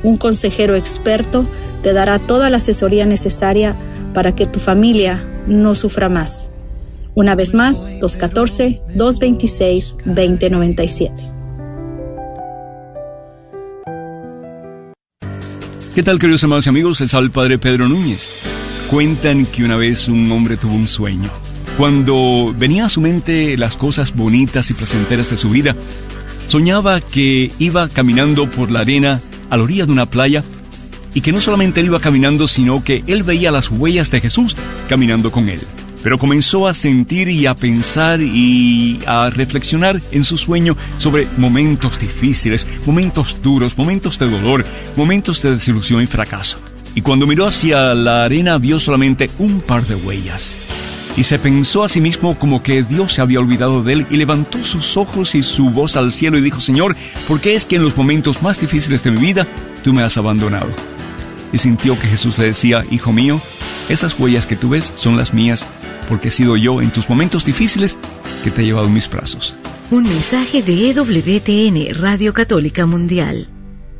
un consejero experto te dará toda la asesoría necesaria para que tu familia no sufra más. Una vez más, 214-226-2097. ¿Qué tal, queridos hermanos y amigos? Les habla el Padre Pedro Núñez. Cuentan que una vez un hombre tuvo un sueño. Cuando venía a su mente las cosas bonitas y placenteras de su vida, soñaba que iba caminando por la arena a la orilla de una playa y que no solamente él iba caminando, sino que él veía las huellas de Jesús caminando con él. Pero comenzó a sentir y a pensar y a reflexionar en su sueño sobre momentos difíciles, momentos duros, momentos de dolor, momentos de desilusión y fracaso. Y cuando miró hacia la arena vio solamente un par de huellas. Y se pensó a sí mismo como que Dios se había olvidado de él y levantó sus ojos y su voz al cielo y dijo: Señor, ¿por qué es que en los momentos más difíciles de mi vida tú me has abandonado? Y sintió que Jesús le decía: Hijo mío, esas huellas que tú ves son las mías, porque he sido yo en tus momentos difíciles que te he llevado en mis brazos. Un mensaje de EWTN, Radio Católica Mundial.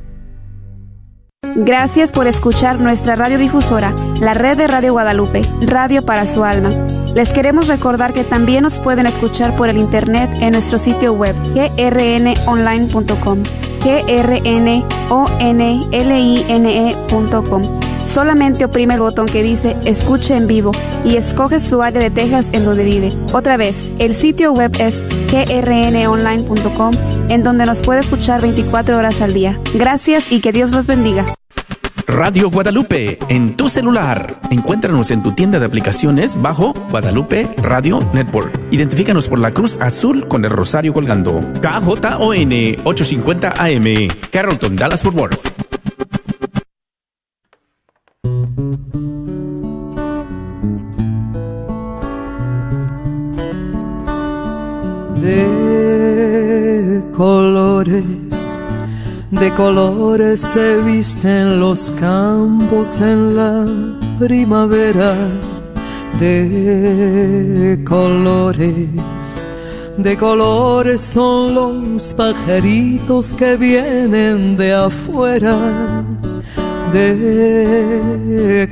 Gracias por escuchar nuestra radiodifusora, la Red de Radio Guadalupe, Radio para su alma. Les queremos recordar que también nos pueden escuchar por el internet en nuestro sitio web grnonline.com, grnonline.com. Solamente oprime el botón que dice Escuche en vivo y escoge su área de Texas en donde vive. Otra vez, el sitio web es grnonline.com, en donde nos puede escuchar 24 horas al día. Gracias y que Dios los bendiga. Radio Guadalupe, en tu celular. Encuéntranos en tu tienda de aplicaciones bajo Guadalupe Radio Network. Identifícanos por la cruz azul con el rosario colgando. KJON 850 AM, Carrollton, Dallas-Fort Worth. De colores se visten los campos en la primavera. De colores son los pajaritos que vienen de afuera. De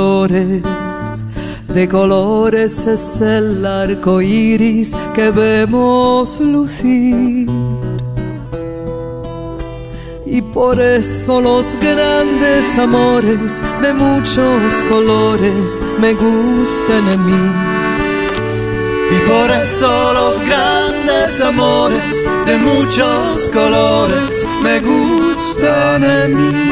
colores es el arco iris que vemos lucir. Y por eso los grandes amores de muchos colores me gustan a mí. Y por eso los grandes amores de muchos colores me gustan a mí.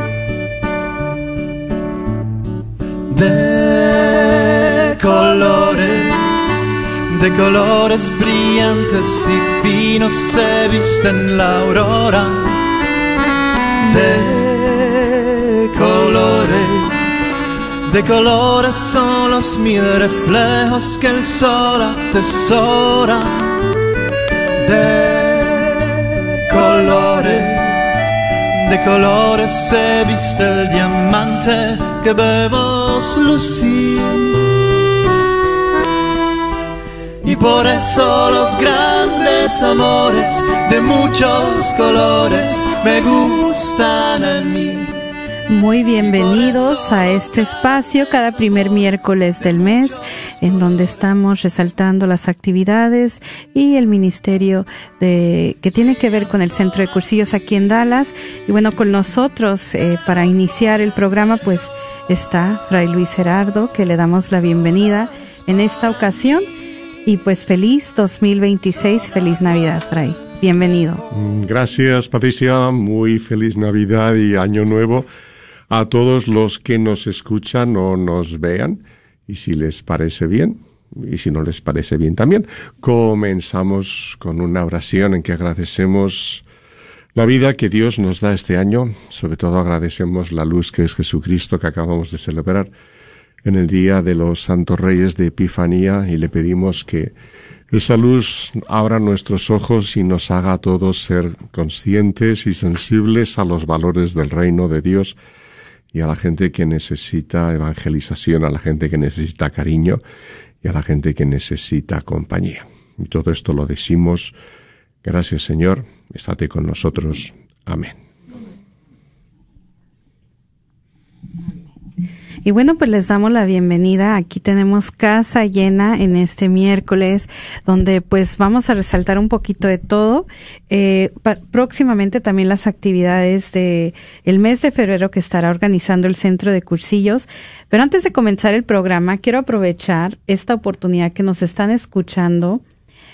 De colores brillantes y finos se visten la aurora. De colores son los mil reflejos que el sol atesora. De colores se viste el diamante que vemos lucir. Y por eso los grandes amores de muchos colores me gustan a mí. Muy bienvenidos a este espacio cada primer miércoles del mes, en donde estamos resaltando las actividades y el ministerio que tiene que ver con el Centro de Cursillos aquí en Dallas. Y bueno, con nosotros para iniciar el programa pues está Fray Luis Gerardo, que le damos la bienvenida en esta ocasión. Y pues feliz 2026, feliz Navidad, Fray. Bienvenido. Gracias, Patricia. Muy feliz Navidad y Año Nuevo a todos los que nos escuchan o nos vean. Y si les parece bien, y si no les parece bien también, comenzamos con una oración en que agradecemos la vida que Dios nos da este año. Sobre todo agradecemos la luz que es Jesucristo, que acabamos de celebrar en el día de los Santos Reyes de Epifanía, y le pedimos que esa luz abra nuestros ojos y nos haga a todos ser conscientes y sensibles a los valores del reino de Dios y a la gente que necesita evangelización, a la gente que necesita cariño y a la gente que necesita compañía. Y todo esto lo decimos: gracias, Señor, estate con nosotros. Amén. Y bueno, pues les damos la bienvenida. Aquí tenemos casa llena en este miércoles, donde pues vamos a resaltar un poquito de todo. Próximamente también las actividades de el mes de febrero que estará organizando el Centro de Cursillos. Pero antes de comenzar el programa, quiero aprovechar esta oportunidad que nos están escuchando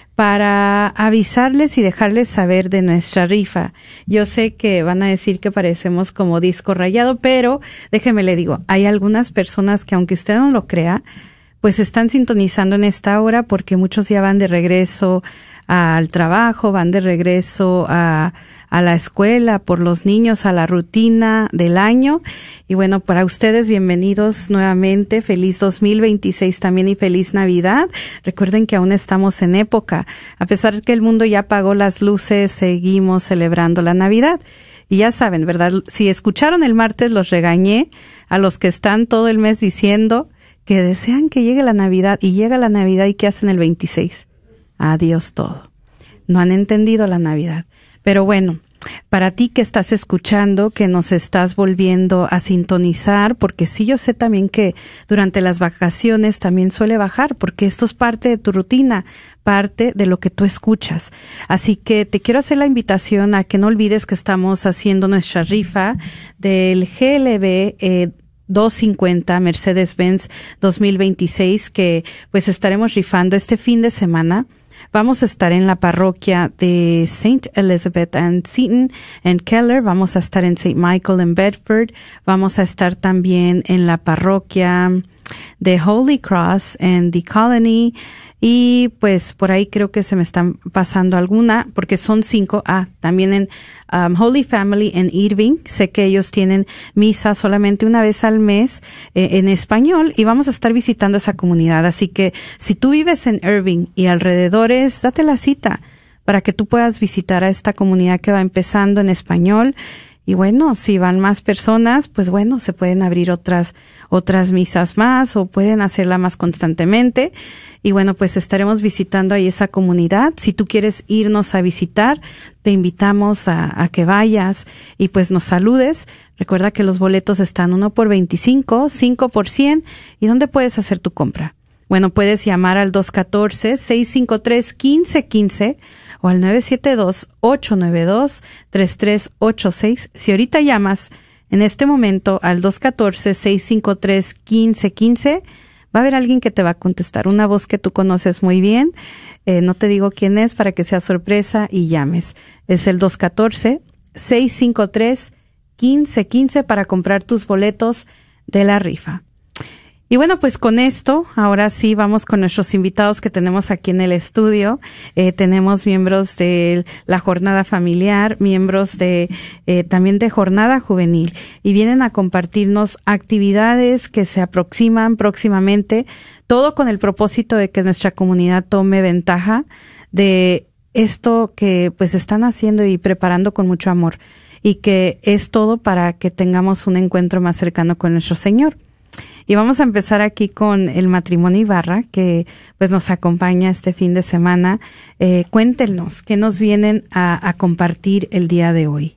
para avisarles y dejarles saber de nuestra rifa. Yo sé que van a decir que parecemos como disco rayado, pero déjeme le digo, hay algunas personas que aunque usted no lo crea, pues están sintonizando en esta hora porque muchos ya van de regreso al trabajo, van de regreso a la escuela, por los niños, a la rutina del año. Y bueno, para ustedes, bienvenidos nuevamente. Feliz 2026 también y feliz Navidad. Recuerden que aún estamos en época. A pesar de que el mundo ya apagó las luces, seguimos celebrando la Navidad. Y ya saben, ¿verdad? Si escucharon el martes, los regañé a los que están todo el mes diciendo que desean que llegue la Navidad y llega la Navidad y ¿qué hacen el 26? Adiós todo. No han entendido la Navidad. Pero bueno, para ti que estás escuchando, que nos estás volviendo a sintonizar, porque sí, yo sé también que durante las vacaciones también suele bajar, porque esto es parte de tu rutina, parte de lo que tú escuchas. Así que te quiero hacer la invitación a que no olvides que estamos haciendo nuestra rifa del GLB 250 Mercedes-Benz 2026, que pues estaremos rifando este fin de semana. Vamos a estar en la parroquia de St. Elizabeth and Seton en Keller. Vamos a estar en St. Michael en Bedford. Vamos a estar también en la parroquia de Holy Cross en The Colony. Y pues por ahí creo que se me están pasando alguna, porque son 5. También en Holy Family en Irving. Sé que ellos tienen misa solamente una vez al mes en español y vamos a estar visitando esa comunidad. Así que si tú vives en Irving y alrededores, date la cita para que tú puedas visitar a esta comunidad que va empezando en español. Y bueno, si van más personas, pues bueno, se pueden abrir otras misas más o pueden hacerla más constantemente. Y bueno, pues estaremos visitando ahí esa comunidad. Si tú quieres irnos a visitar, te invitamos a que vayas y pues nos saludes. Recuerda que los boletos están 1 por 25, 5 por 100. ¿Y dónde puedes hacer tu compra? Bueno, puedes llamar al 214-653-1515 o al 972-892-3386. Si ahorita llamas en este momento al 214-653-1515, va a haber alguien que te va a contestar, una voz que tú conoces muy bien. No te digo quién es para que sea sorpresa y llames. Es el 214-653-1515 para comprar tus boletos de la rifa. Y bueno, pues con esto, ahora sí vamos con nuestros invitados que tenemos aquí en el estudio. Tenemos miembros de la jornada familiar, miembros de también de jornada juvenil, y vienen a compartirnos actividades que se aproximan próximamente, todo con el propósito de que nuestra comunidad tome ventaja de esto que pues están haciendo y preparando con mucho amor, y que es todo para que tengamos un encuentro más cercano con nuestro Señor. Y vamos a empezar aquí con el matrimonio Ibarra, que pues nos acompaña este fin de semana. Cuéntenos, ¿qué nos vienen a compartir el día de hoy?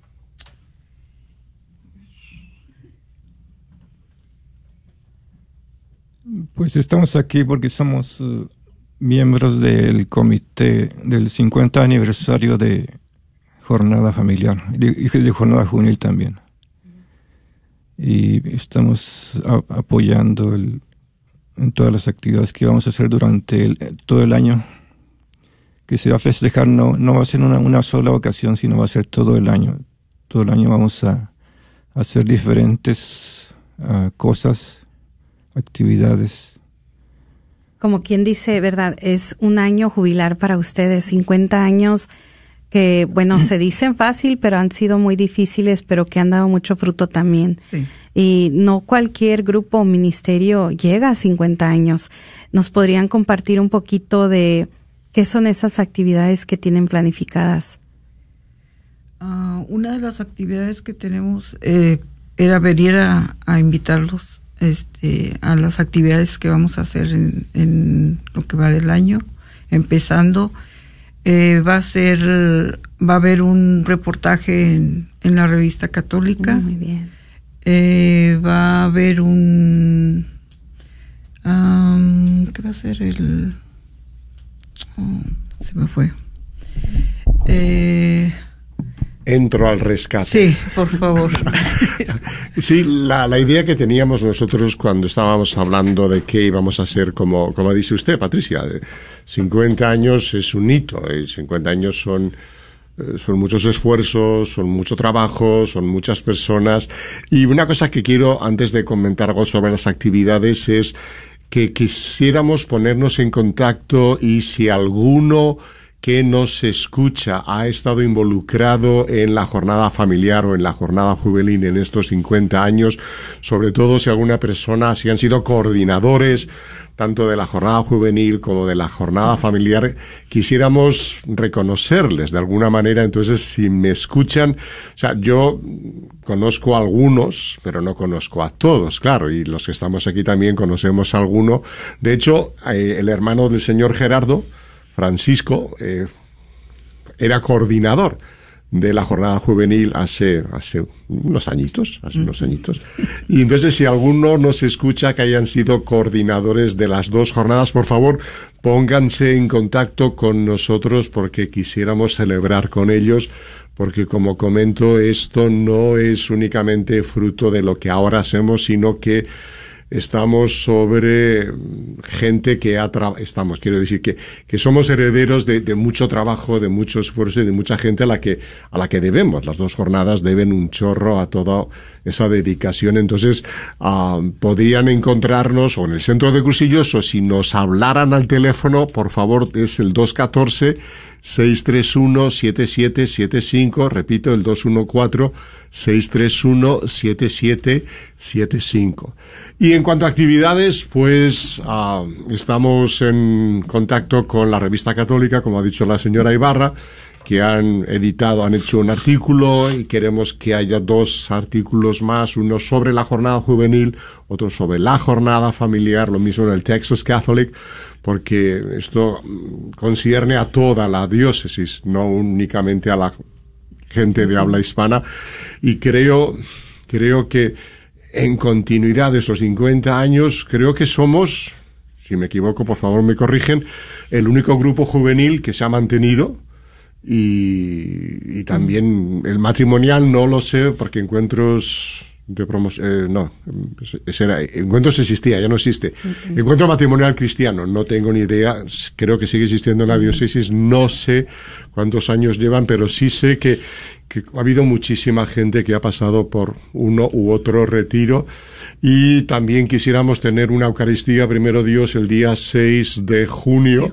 Pues estamos aquí porque somos miembros del comité del 50 aniversario de Jornada Familiar y de Jornada Juvenil también. Y estamos apoyando en todas las actividades que vamos a hacer durante todo el año, que se va a festejar, no va a ser una sola ocasión, sino va a ser todo el año. Todo el año vamos a hacer diferentes cosas, actividades. Como quien dice, ¿verdad? Es un año jubilar para ustedes, 50 años que, bueno, se dicen fácil, pero han sido muy difíciles, pero que han dado mucho fruto también. Sí. Y no cualquier grupo o ministerio llega a 50 años. ¿Nos podrían compartir un poquito de qué son esas actividades que tienen planificadas? Una de las actividades que tenemos era venir a invitarlos a las actividades que vamos a hacer en lo que va del año, empezando. Va a haber un reportaje en la revista católica. Muy bien. Va a haber ¿qué va a ser? Se me fue. Entro al rescate. Sí, por favor. Sí, la idea que teníamos nosotros cuando estábamos hablando de qué íbamos a hacer, como dice usted, Patricia, 50 años es un hito, 50 años son muchos esfuerzos, son mucho trabajo, son muchas personas. Y una cosa que quiero, antes de comentar algo sobre las actividades, es que quisiéramos ponernos en contacto, y si alguno que nos escucha ha estado involucrado en la jornada familiar o en la jornada juvenil en estos 50 años, sobre todo si alguna persona, si han sido coordinadores tanto de la jornada juvenil como de la jornada familiar, quisiéramos reconocerles de alguna manera. Entonces, si me escuchan, o sea, yo conozco a algunos, pero no conozco a todos, claro, y los que estamos aquí también conocemos a alguno. De hecho, el hermano del señor Gerardo, Francisco, era coordinador de la jornada juvenil hace unos añitos. Y entonces, si alguno nos escucha que hayan sido coordinadores de las dos jornadas, por favor, pónganse en contacto con nosotros, porque quisiéramos celebrar con ellos, porque, como comento, esto no es únicamente fruto de lo que ahora hacemos, sino que estamos sobre gente que quiero decir que somos herederos de mucho trabajo, de mucho esfuerzo y de mucha gente a la que debemos. Las dos jornadas deben un chorro a toda esa dedicación. Entonces, podrían encontrarnos o en el centro de Cursillos, o si nos hablaran al teléfono, por favor, es el 214-631-7775, repito, el 214-631-7775. Y en cuanto a actividades, pues estamos en contacto con la Revista Católica, como ha dicho la señora Ibarra, que han hecho un artículo, y queremos que haya 2 artículos más, uno sobre la jornada juvenil, otro sobre la jornada familiar, lo mismo en el Texas Catholic, porque esto concierne a toda la diócesis, no únicamente a la gente de habla hispana. Y creo que en continuidad de esos 50 años, creo que somos, si me equivoco, por favor me corrigen, el único grupo juvenil que se ha mantenido. Y también el matrimonial no lo sé, porque encuentros de promoción, encuentros existía, ya no existe. Encuentro matrimonial cristiano, no tengo ni idea, creo que sigue existiendo en la diócesis, no sé cuántos años llevan, pero sí sé que ha habido muchísima gente que ha pasado por uno u otro retiro. Y también quisiéramos tener una Eucaristía, primero Dios, el día 6 de junio.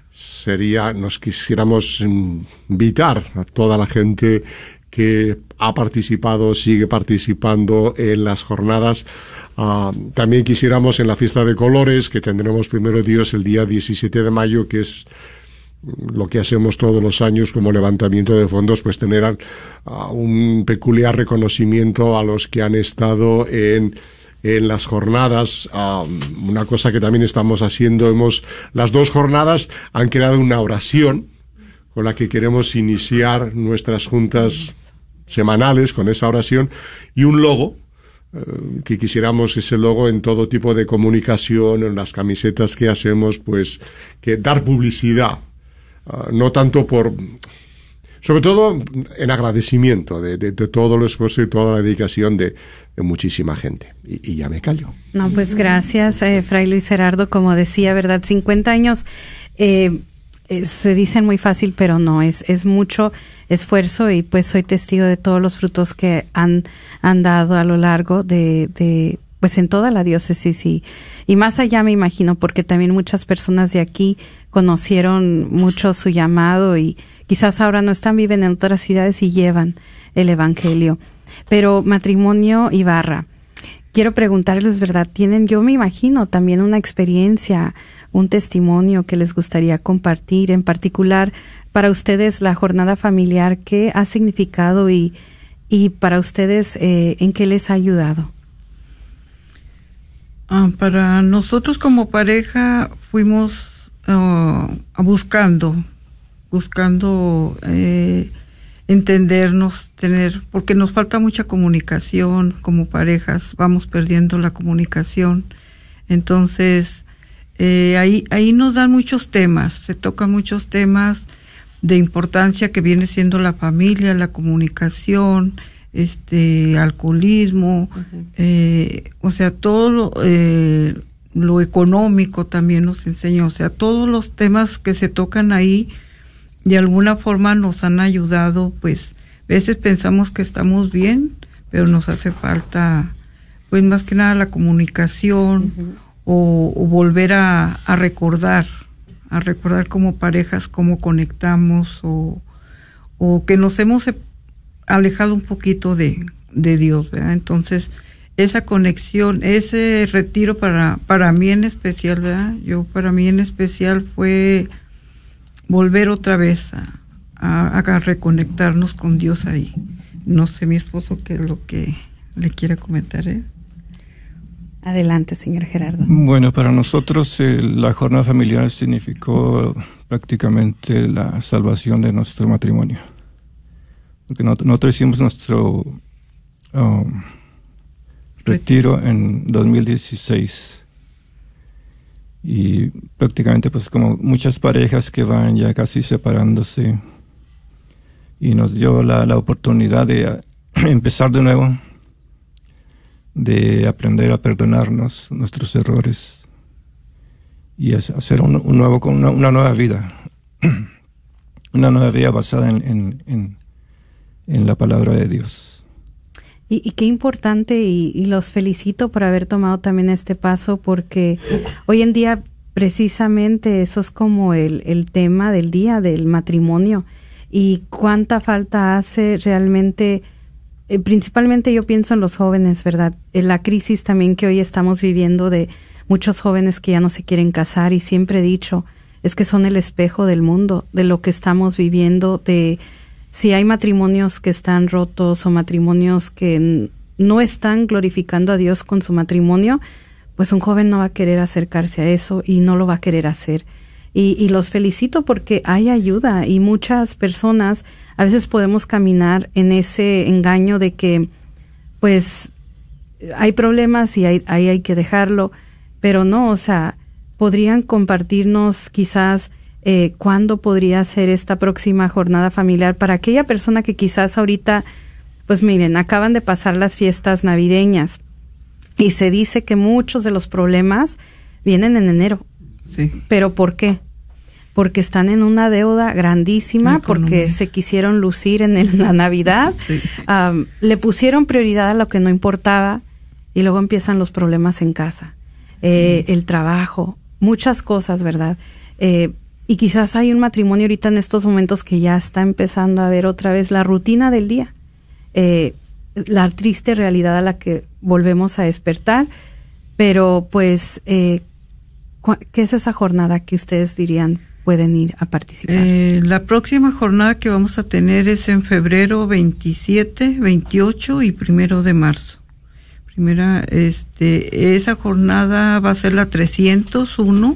Nos quisiéramos invitar a toda la gente que ha participado, sigue participando en las jornadas. También quisiéramos en la fiesta de colores, que tendremos primero Dios el día 17 de mayo, que es lo que hacemos todos los años como levantamiento de fondos, pues tener un peculiar reconocimiento a los que han estado en las jornadas. Una cosa que también estamos haciendo, las 2 jornadas han creado una oración con la que queremos iniciar nuestras juntas semanales, con esa oración, y un logo, que quisiéramos ese logo en todo tipo de comunicación, en las camisetas que hacemos, pues que dar publicidad, no tanto sobre todo en agradecimiento de todo el esfuerzo y toda la dedicación de muchísima gente. Y ya me callo. No, pues gracias, Fray Luis Gerardo. Como decía, ¿verdad? 50 años se dicen muy fácil, pero no, es mucho esfuerzo, y pues soy testigo de todos los frutos que han dado a lo largo pues en toda la diócesis y más allá, me imagino, porque también muchas personas de aquí conocieron mucho su llamado y quizás ahora no viven en otras ciudades y llevan el evangelio. Pero Matrimonio Ibarra, quiero preguntarles, ¿verdad? Tienen, yo me imagino, también una experiencia, un testimonio que les gustaría compartir, en particular para ustedes la jornada familiar, ¿qué ha significado y para ustedes en qué les ha ayudado? Para nosotros como pareja fuimos buscando entendernos, porque nos falta mucha comunicación como parejas, vamos perdiendo la comunicación. Entonces, ahí nos dan muchos temas, se tocan muchos temas de importancia que viene siendo la familia, la comunicación, alcoholismo, o sea, todo lo económico también nos enseña, o sea, todos los temas que se tocan ahí de alguna forma nos han ayudado. Pues a veces pensamos que estamos bien, pero nos hace falta, pues más que nada la comunicación, o volver a recordar como parejas cómo conectamos, o que nos hemos alejado un poquito de Dios, ¿verdad? Entonces, esa conexión, ese retiro para mí en especial, ¿verdad? Para mí en especial fue volver otra vez a reconectarnos con Dios ahí. No sé, mi esposo, qué es lo que le quiere comentar, ¿eh? Adelante, señor Gerardo. Bueno, para nosotros la jornada familiar significó prácticamente la salvación de nuestro matrimonio. Porque nosotros hicimos nuestro retiro en 2016. Y prácticamente, pues como muchas parejas que van ya casi separándose, y nos dio la oportunidad de empezar de nuevo, de aprender a perdonarnos nuestros errores y hacer una nueva vida, una nueva vida basada en la palabra de Dios. Y qué importante, y los felicito por haber tomado también este paso, porque hoy en día precisamente eso es como el tema del día, del matrimonio, y cuánta falta hace realmente. Principalmente yo pienso en los jóvenes, ¿verdad? En la crisis también que hoy estamos viviendo de muchos jóvenes que ya no se quieren casar, y siempre he dicho, es que son el espejo del mundo, de lo que estamos viviendo, de si hay matrimonios que están rotos o matrimonios que no están glorificando a Dios con su matrimonio, pues un joven no va a querer acercarse a eso y no lo va a querer hacer. Y los felicito porque hay ayuda, y muchas personas a veces podemos caminar en ese engaño de que pues hay problemas y ahí hay que dejarlo, pero no, o sea, podrían compartirnos quizás cuándo podría ser esta próxima jornada familiar para aquella persona que quizás ahorita, pues miren, acaban de pasar las fiestas navideñas y se dice que muchos de los problemas vienen en enero. Sí. ¿Pero por qué? Porque están en una deuda grandísima, porque se quisieron lucir en la Navidad, sí. Le pusieron prioridad a lo que no importaba, y luego empiezan los problemas en casa, el trabajo, muchas cosas, ¿verdad? Y quizás hay un matrimonio ahorita en estos momentos que ya está empezando a ver otra vez la rutina del día, la triste realidad a la que volvemos a despertar, pero pues, ¿qué es esa jornada que ustedes dirían pueden ir a participar? La próxima jornada que vamos a tener es en febrero 27, 28 y 1 de marzo. Esa jornada va a ser la 301.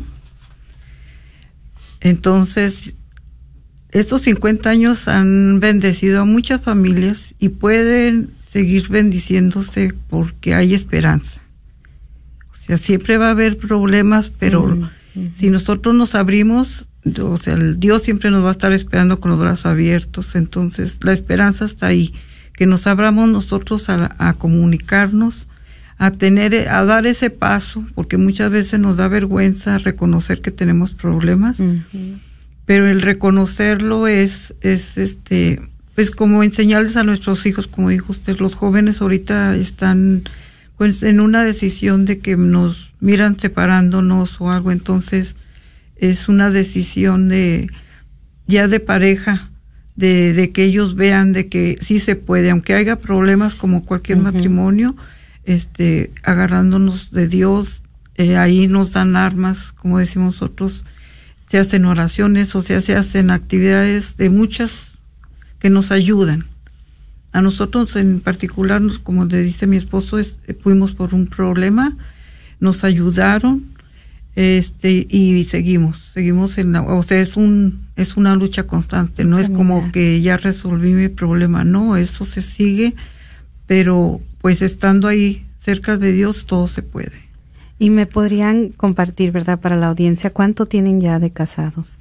Entonces, estos 50 años han bendecido a muchas familias y pueden seguir bendiciéndose porque hay esperanza. O sea, siempre va a haber problemas, pero si nosotros nos abrimos, o sea, el Dios siempre nos va a estar esperando con los brazos abiertos. Entonces, la esperanza está ahí, que nos abramos nosotros a comunicarnos, a dar ese paso, porque muchas veces nos da vergüenza reconocer que tenemos problemas, pero el reconocerlo es pues como enseñarles a nuestros hijos, como dijo usted, los jóvenes ahorita están pues en una decisión de que nos miran separándonos o algo, entonces es una decisión ya de pareja, de que ellos vean de que sí se puede, aunque haya problemas como cualquier matrimonio, agarrándonos de Dios, ahí nos dan armas, como decimos nosotros, se hacen oraciones, o sea, se hacen actividades de muchas que nos ayudan. A nosotros en particular, como le dice mi esposo, fuimos por un problema, nos ayudaron, y seguimos en o sea, es una lucha constante, no es como que ya resolví mi problema, no, eso se sigue, pero pues estando ahí cerca de Dios todo se puede. Y me podrían compartir, ¿verdad?, para la audiencia, ¿cuánto tienen ya de casados?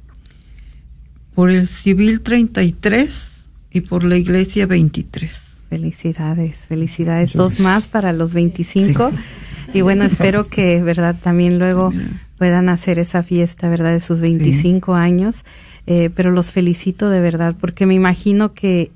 Por el civil 33 y por la iglesia 23. Felicidades. Dos más para los 25. Sí. Y bueno, espero que, ¿verdad?, también luego puedan hacer esa fiesta, ¿verdad?, de sus 25 años. Pero los felicito de verdad, porque me imagino que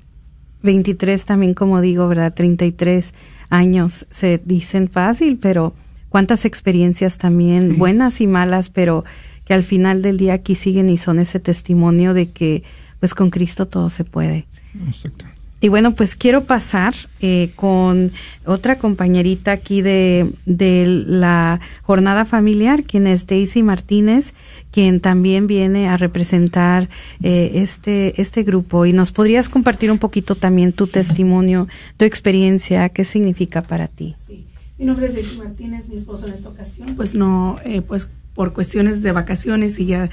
23 también, como digo, ¿verdad?, 33 años se dicen fácil, pero cuántas experiencias también, buenas y malas, pero que al final del día aquí siguen y son ese testimonio de que pues con Cristo todo se puede. Exacto. Y bueno, pues quiero pasar con otra compañerita aquí de la jornada familiar, quien es Daisy Martínez, quien también viene a representar este grupo. Y nos podrías compartir un poquito también tu testimonio, tu experiencia, qué significa para ti. Sí. Mi nombre es Daisy Martínez, mi esposo en esta ocasión, pues no, pues por cuestiones de vacaciones y ya,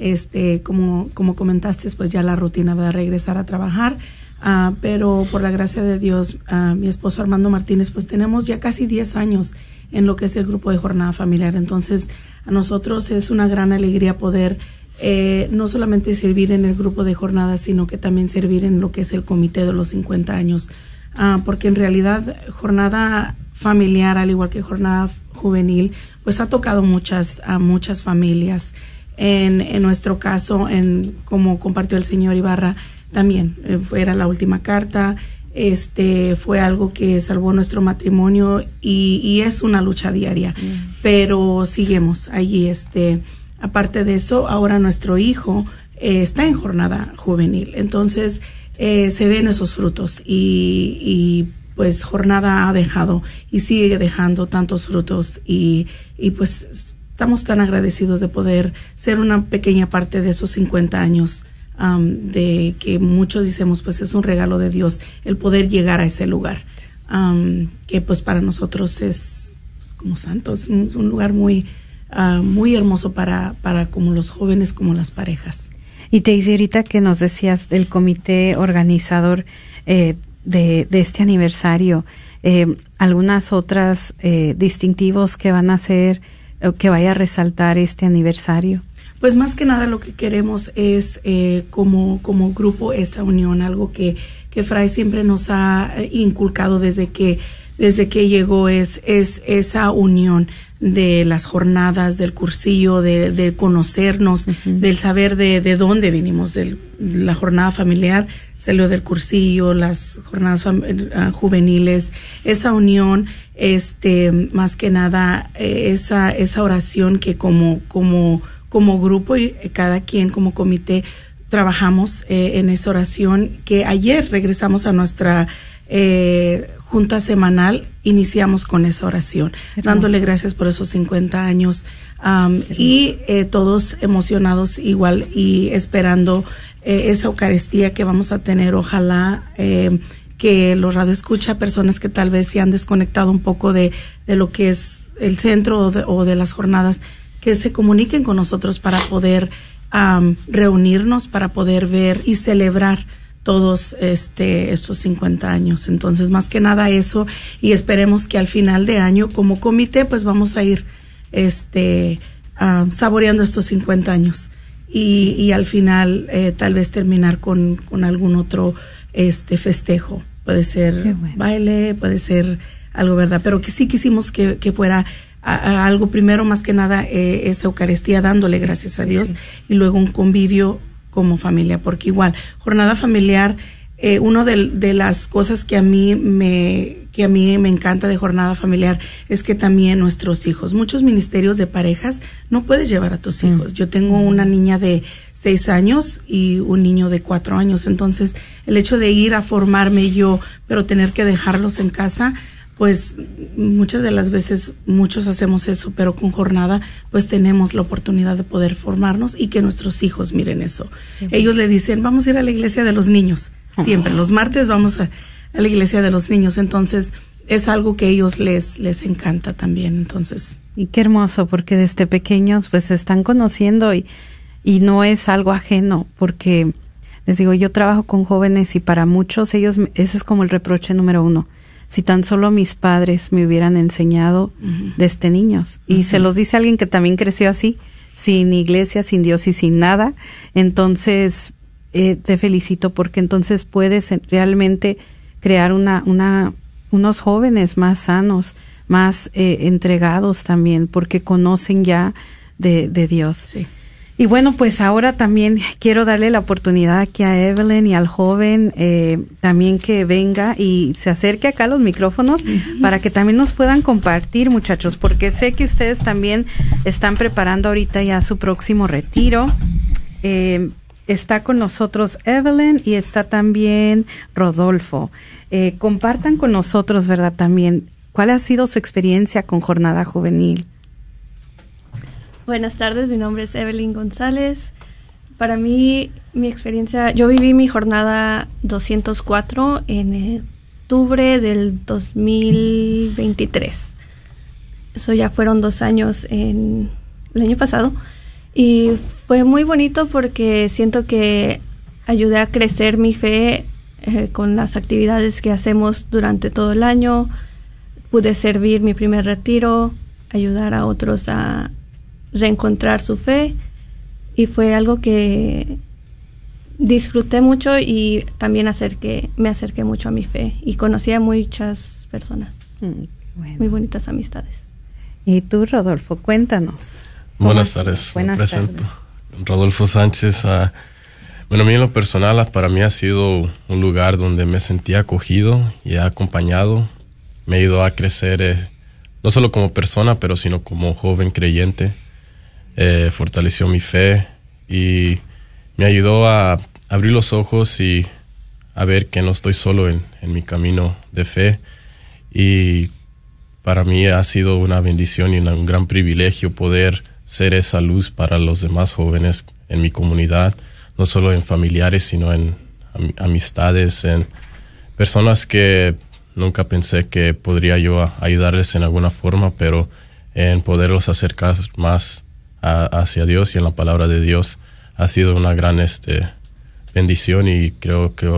como comentaste, pues ya la rutina va a regresar a trabajar. Pero por la gracia de Dios, mi esposo Armando Martínez, pues tenemos ya casi 10 años en lo que es el grupo de jornada familiar. Entonces, a nosotros es una gran alegría poder no solamente servir en el grupo de jornada, sino que también servir en lo que es el comité de los 50 años. Porque en realidad, jornada familiar, al igual que jornada juvenil, pues ha tocado a muchas familias. En nuestro caso, como compartió el señor Ibarra, también era la última carta, fue algo que salvó nuestro matrimonio y es una lucha diaria, pero seguimos allí. Aparte de eso, ahora nuestro hijo está en jornada juvenil, entonces se ven esos frutos y pues jornada ha dejado y sigue dejando tantos frutos y pues estamos tan agradecidos de poder ser una pequeña parte de esos 50 años. De que muchos decimos pues es un regalo de Dios el poder llegar a ese lugar, que pues para nosotros es pues, como santos, es un lugar muy hermoso para como los jóvenes, como las parejas. Y te dice ahorita que nos decías del comité organizador de este aniversario, algunas otras distintivos que van a hacer que vaya a resaltar este aniversario. Pues más que nada lo que queremos es como grupo esa unión, algo que Fray siempre nos ha inculcado desde que llegó, es esa unión de las jornadas, del cursillo, de conocernos, del saber de dónde venimos, la jornada familiar salió del cursillo, las jornadas juveniles, esa unión, más que nada esa oración que como grupo y cada quien como comité trabajamos en esa oración, que ayer regresamos a nuestra junta semanal, iniciamos con esa oración, dándole gracias por esos 50 años y todos emocionados igual y esperando esa Eucaristía que vamos a tener. Ojalá que los radioescucha, personas que tal vez se han desconectado un poco de lo que es el centro o de las jornadas, que se comuniquen con nosotros para poder reunirnos, para poder ver y celebrar todos estos 50 años. Entonces, más que nada eso, y esperemos que al final de año, como comité, pues vamos a ir saboreando estos 50 años y al final tal vez terminar con algún otro festejo. Puede ser baile, puede ser algo, ¿verdad? Pero que sí quisimos que fuera algo primero, más que nada, esa Eucaristía, dándole gracias a Dios, y luego un convivio como familia, porque igual, jornada familiar, una de las cosas que a mí me encanta de jornada familiar es que también nuestros hijos, muchos ministerios de parejas, no puedes llevar a tus hijos. Yo tengo una niña de 6 años y un niño de 4 años, entonces el hecho de ir a formarme yo, pero tener que dejarlos en casa, pues muchas de las veces muchos hacemos eso, pero con jornada pues tenemos la oportunidad de poder formarnos y que nuestros hijos miren eso. Ellos le dicen, vamos a ir a la iglesia de los niños, siempre, los martes vamos a la iglesia de los niños. Entonces es algo que a ellos les encanta también, entonces. Y qué hermoso, porque desde pequeños pues se están conociendo y no es algo ajeno, porque les digo, yo trabajo con jóvenes y para muchos ellos, ese es como el reproche número 1. Si tan solo mis padres me hubieran enseñado desde niños. Y se los dice alguien que también creció así, sin iglesia, sin Dios y sin nada. Entonces, te felicito porque entonces puedes realmente crear unos jóvenes más sanos, más entregados también, porque conocen ya de Dios. Sí. Y bueno, pues ahora también quiero darle la oportunidad aquí a Evelyn y al joven también que venga y se acerque acá a los micrófonos para que también nos puedan compartir, muchachos, porque sé que ustedes también están preparando ahorita ya su próximo retiro. Está con nosotros Evelyn y está también Rodolfo. Compartan con nosotros, ¿verdad? También, ¿cuál ha sido su experiencia con Jornada Juvenil? Buenas tardes, mi nombre es Evelyn González. Para mí, mi experiencia, yo viví mi jornada 204 en octubre del 2023. Eso ya fueron 2 años el año pasado. Y fue muy bonito porque siento que ayudé a crecer mi fe con las actividades que hacemos durante todo el año. Pude servir mi primer retiro, ayudar a otros a reencontrar su fe, y fue algo que disfruté mucho y también me acerqué mucho a mi fe y conocí a muchas personas. Bueno. Muy bonitas amistades. Y tú, Rodolfo, cuéntanos. Buenas tardes. Buenas me presento. Rodolfo Sánchez. Bueno, a mí en lo personal, para mí ha sido un lugar donde me sentí acogido y acompañado. Me he ido a crecer, no solo como persona, pero sino como joven creyente. Fortaleció mi fe y me ayudó a abrir los ojos y a ver que no estoy solo en mi camino de fe. Y para mí ha sido una bendición y un gran privilegio poder ser esa luz para los demás jóvenes en mi comunidad, no solo en familiares, sino en amistades, en personas que nunca pensé que podría yo ayudarles en alguna forma, pero en poderlos acercar más hacia Dios y en la palabra de Dios ha sido una gran bendición, y creo que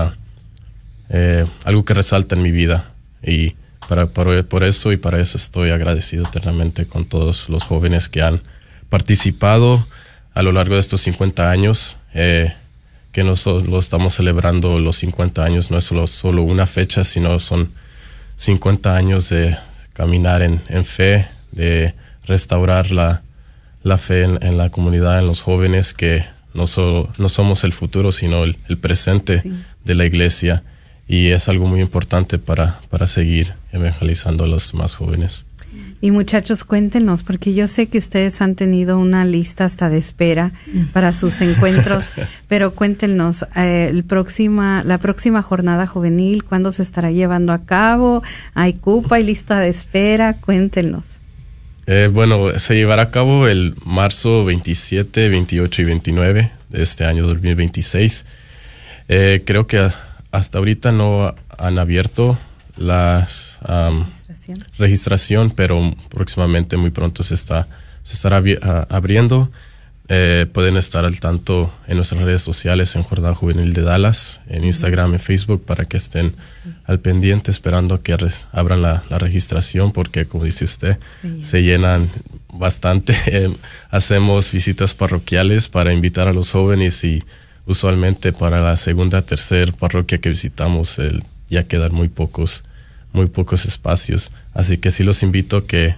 algo que resalta en mi vida, y por eso y para eso estoy agradecido eternamente con todos los jóvenes que han participado a lo largo de estos 50 años, que lo estamos celebrando. Los 50 años no es solo una fecha, sino son 50 años de caminar en fe, de restaurar la fe en la comunidad, en los jóvenes, que no somos el futuro, sino el presente de la iglesia, y es algo muy importante para seguir evangelizando a los más jóvenes. Y muchachos, cuéntenos, porque yo sé que ustedes han tenido una lista hasta de espera para sus encuentros, pero cuéntenos, la próxima jornada juvenil, ¿cuándo se estará llevando a cabo? ¿Hay cupo, hay lista de espera? Cuéntenos. Bueno, se llevará a cabo el marzo 27, 28 y 29 de este año 2026. Creo que hasta ahorita no han abierto la registración, pero próximamente, muy pronto, se estará abriendo. Pueden estar al tanto en nuestras redes sociales, en Jornada Juvenil de Dallas, en Instagram, en Facebook, para que estén al pendiente, esperando que abran la registración, porque, como dice usted, se llenan bastante. Hacemos visitas parroquiales para invitar a los jóvenes, y usualmente para la segunda, tercera parroquia que visitamos ya quedan muy pocos espacios. Así que sí los invito a que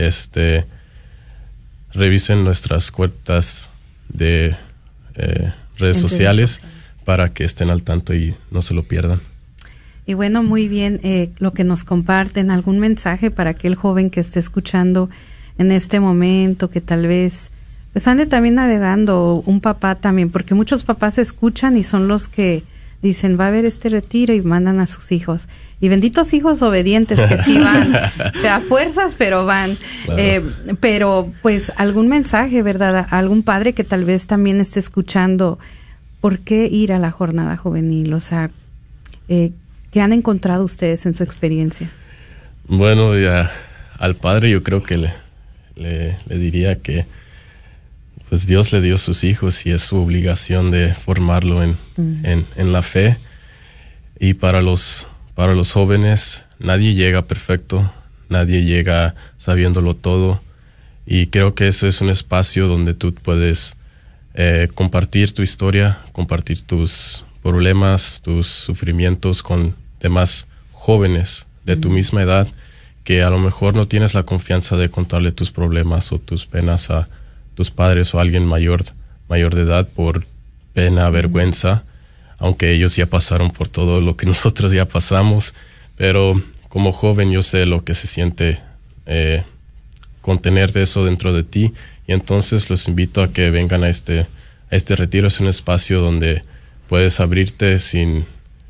revisen nuestras cuentas de redes sociales para que estén al tanto y no se lo pierdan. Y bueno, muy bien, lo que nos comparten, algún mensaje para aquel joven que esté escuchando en este momento, que tal vez pues ande también navegando, un papá también, porque muchos papás escuchan y son los que dicen, va a haber este retiro, y mandan a sus hijos. Y benditos hijos obedientes que sí van, a fuerzas, pero van. Claro. Pero pues algún mensaje, ¿verdad? Algún padre que tal vez también esté escuchando, ¿por qué ir a la jornada juvenil? O sea, ¿qué han encontrado ustedes en su experiencia? Bueno, ya, al padre yo creo que le diría que pues Dios le dio sus hijos y es su obligación de formarlo en la fe. Y para los jóvenes, nadie llega perfecto, nadie llega sabiéndolo todo. Y creo que ese es un espacio donde tú puedes compartir tu historia, compartir tus problemas, tus sufrimientos con demás jóvenes de tu misma edad, que a lo mejor no tienes la confianza de contarle tus problemas o tus penas a tus padres o a alguien mayor de edad por pena, vergüenza, aunque ellos ya pasaron por todo lo que nosotros ya pasamos. Pero como joven yo sé lo que se siente contener de eso dentro de ti, y entonces los invito a que vengan a este retiro. Es un espacio donde puedes abrirte sin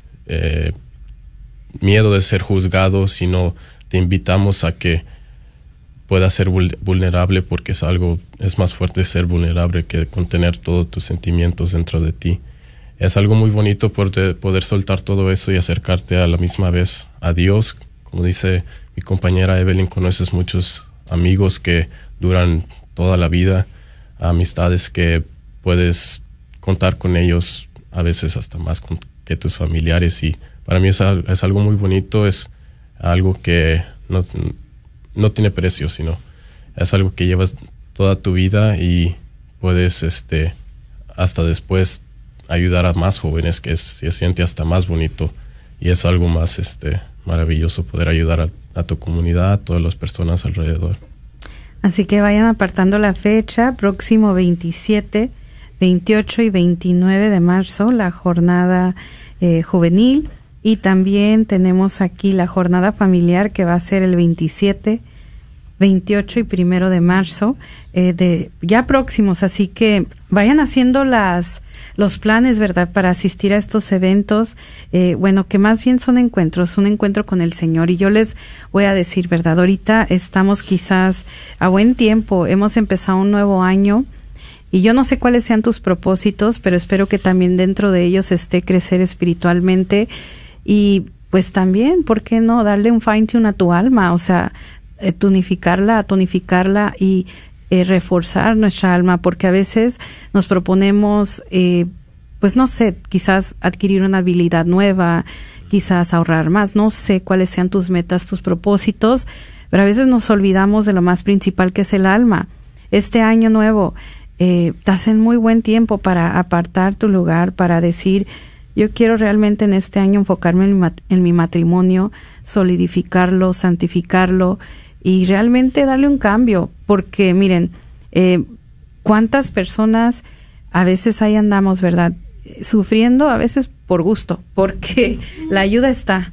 miedo de ser juzgado, sino te invitamos a que puedas ser vulnerable, porque es más fuerte ser vulnerable que contener todos tus sentimientos dentro de ti. Es algo muy bonito poder soltar todo eso y acercarte a la misma vez a Dios. Como dice mi compañera Evelyn, conoces muchos amigos que duran toda la vida, amistades que puedes contar con ellos, a veces hasta más que tus familiares, y para mí es algo muy bonito, es algo que no tiene precio, sino es algo que llevas toda tu vida y puedes hasta después ayudar a más jóvenes, que se siente hasta más bonito, y es algo más maravilloso poder ayudar a tu comunidad, a todas las personas alrededor. Así que vayan apartando la fecha, próximo 27, 28 y 29 de marzo, la jornada juvenil, y también tenemos aquí la jornada familiar, que va a ser el 27, 28 y 1 de marzo, ya próximos. Así que vayan haciendo los planes, ¿verdad?, para asistir a estos eventos, bueno, que más bien son encuentros, un encuentro con el Señor. Y yo les voy a decir, ¿verdad?, ahorita estamos quizás a buen tiempo, hemos empezado un nuevo año, y yo no sé cuáles sean tus propósitos, pero espero que también dentro de ellos esté crecer espiritualmente, y pues también, ¿por qué no?, darle un fine tune a tu alma, o sea, tonificarla y reforzar nuestra alma, porque a veces nos proponemos, pues no sé, quizás adquirir una habilidad nueva, quizás ahorrar más, no sé cuáles sean tus metas, tus propósitos, pero a veces nos olvidamos de lo más principal, que es el alma. Este año nuevo, estás en muy buen tiempo para apartar tu lugar, para decir: yo quiero realmente en este año enfocarme en mi matrimonio, solidificarlo, santificarlo y realmente darle un cambio. Porque miren, cuántas personas a veces ahí andamos, ¿verdad?, sufriendo a veces por gusto, porque la ayuda está,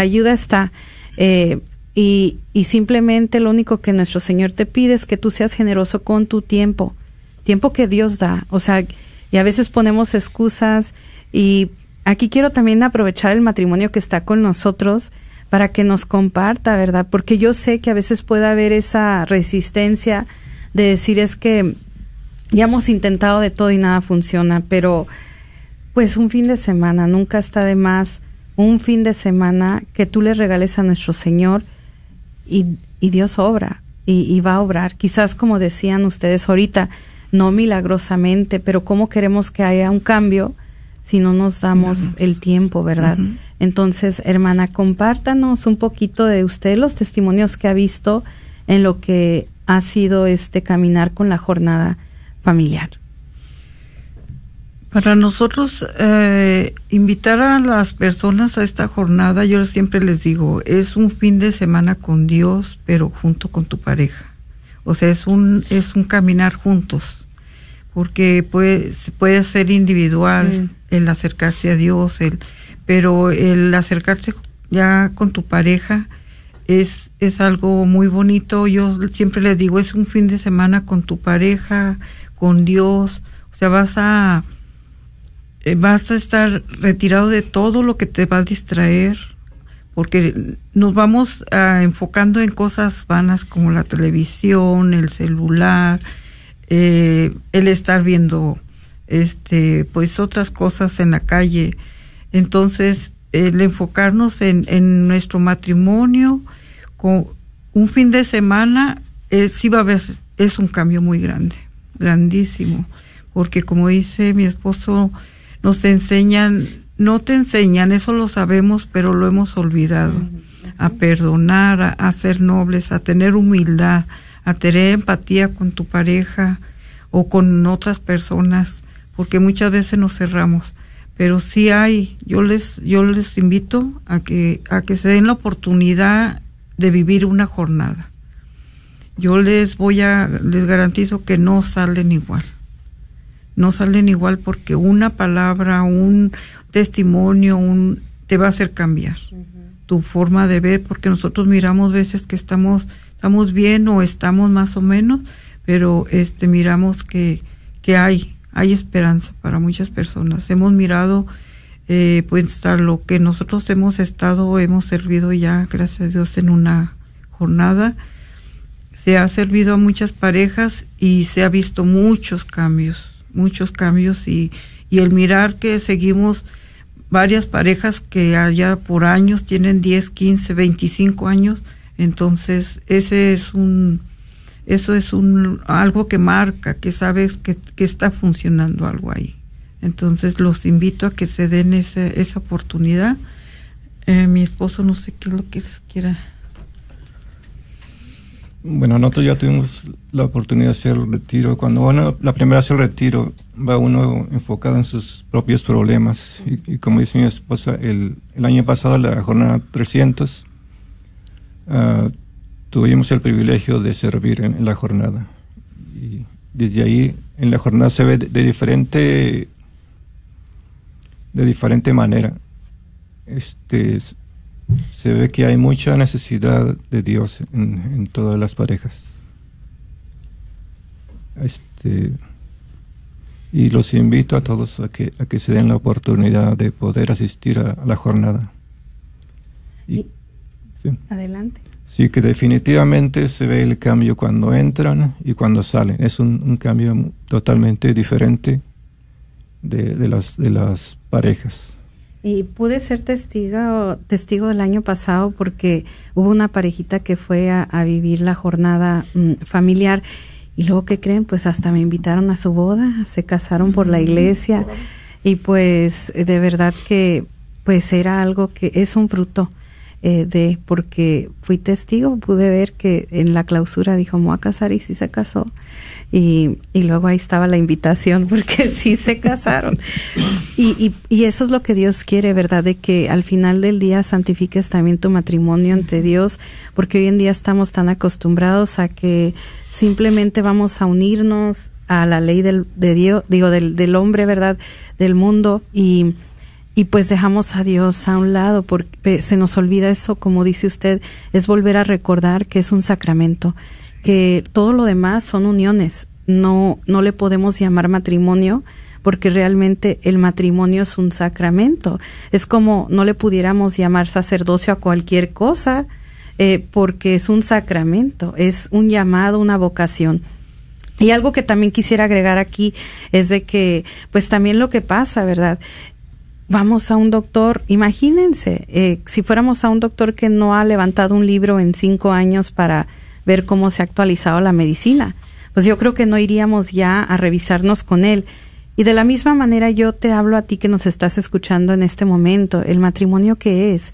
y simplemente lo único que nuestro Señor te pide es que tú seas generoso con tu tiempo que Dios da. O sea, y a veces ponemos excusas, y aquí quiero también aprovechar el matrimonio que está con nosotros para que nos comparta, ¿verdad? Porque yo sé que a veces puede haber esa resistencia de decir: es que ya hemos intentado de todo y nada funciona. Pero pues un fin de semana, nunca está de más un fin de semana que tú le regales a nuestro Señor, y Dios obra, y va a obrar. Quizás, como decían ustedes ahorita, no milagrosamente, pero ¿cómo queremos que haya un cambio si no nos damos el tiempo, verdad? Uh-huh. Entonces, hermana, compártanos un poquito de usted, los testimonios que ha visto en lo que ha sido caminar con la jornada familiar. Para nosotros, invitar a las personas a esta jornada, yo siempre les digo, es un fin de semana con Dios, pero junto con tu pareja. O sea, es un caminar juntos, porque puede ser individual el acercarse a Dios, pero el acercarse ya con tu pareja es algo muy bonito. Yo siempre les digo, es un fin de semana con tu pareja, con Dios. O sea, vas a estar retirado de todo lo que te va a distraer, porque nos vamos enfocando en cosas vanas como la televisión, el celular, el estar viendo pues otras cosas en la calle. Entonces, el enfocarnos en nuestro matrimonio con un fin de semana, sí va a haber, es un cambio muy grande, grandísimo, porque como dice mi esposo, nos enseñan, no te enseñan, eso lo sabemos, pero lo hemos olvidado, a perdonar, a ser nobles, a tener humildad, a tener empatía con tu pareja o con otras personas, porque muchas veces nos cerramos, pero sí hay, yo les invito a que se den la oportunidad de vivir una jornada. Yo les garantizo que no salen igual. No salen igual porque una palabra, un testimonio, te va a hacer cambiar tu forma de ver, porque nosotros miramos veces que estamos bien o estamos más o menos, pero miramos que hay esperanza para muchas personas. Hemos mirado pues a lo que nosotros hemos servido ya, gracias a Dios, en una jornada. Se ha servido a muchas parejas y se ha visto muchos cambios y el mirar que seguimos varias parejas que allá por años tienen 10, 15, 25 años, entonces eso es algo que marca, que sabes que está funcionando algo ahí. Entonces los invito a que se den esa oportunidad. Mi esposo no sé qué es lo que les quiera. Bueno, nosotros ya tuvimos la oportunidad de hacer el retiro. Cuando la primera hace el retiro, va uno enfocado en sus propios problemas. Y como dice mi esposa, el año pasado, la jornada 300, tuvimos el privilegio de servir en la jornada. Y desde ahí, en la jornada se ve de diferente manera. Se ve que hay mucha necesidad de Dios en todas las parejas. Y los invito a todos a que se den la oportunidad de poder asistir a la jornada. Sí. Adelante. Sí, que definitivamente se ve el cambio cuando entran y cuando salen. Es un cambio totalmente diferente de las parejas. Y pude ser testigo del año pasado porque hubo una parejita que fue a vivir la jornada familiar y luego, ¿qué creen? Pues hasta me invitaron a su boda, se casaron por la iglesia y pues de verdad que pues era algo que es un fruto porque fui testigo, pude ver que en la clausura dijo, me voy a casar, y sí se casó. Y luego ahí estaba la invitación porque sí se casaron. Y eso es lo que Dios quiere, ¿verdad? De que al final del día santifiques también tu matrimonio ante Dios, porque hoy en día estamos tan acostumbrados a que simplemente vamos a unirnos a la ley del hombre, ¿verdad? Del mundo, y pues dejamos a Dios a un lado porque se nos olvida eso, como dice usted, es volver a recordar que es un sacramento, que todo lo demás son uniones, no le podemos llamar matrimonio porque realmente el matrimonio es un sacramento, es como no le pudiéramos llamar sacerdocio a cualquier cosa porque es un sacramento, es un llamado, una vocación. Y algo que también quisiera agregar aquí es de que pues también lo que pasa, ¿verdad? Vamos a un doctor, imagínense, si fuéramos a un doctor que no ha levantado un libro en 5 años para ver cómo se ha actualizado la medicina, pues yo creo que no iríamos ya a revisarnos con él. Y de la misma manera yo te hablo a ti que nos estás escuchando en este momento, el matrimonio que es